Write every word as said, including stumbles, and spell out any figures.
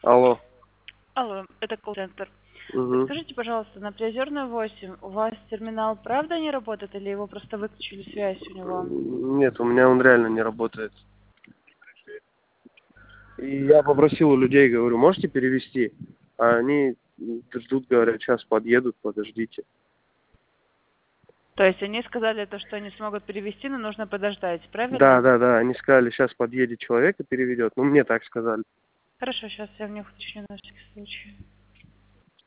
Алло. Алло, это колл-центр. Угу. Подскажите, пожалуйста, на Приозерную восемь у вас терминал правда не работает или его просто выключили связь у него? Нет, у меня он реально не работает. И я попросил у людей, говорю, можете перевести? А они ждут, говорят, сейчас подъедут, подождите. То есть они сказали то, что они смогут перевести, но нужно подождать, Да, правильно? да, да, они сказали, сейчас подъедет человек и переведет. Ну, мне так сказали. Хорошо, сейчас я в них уточню на всякий случай.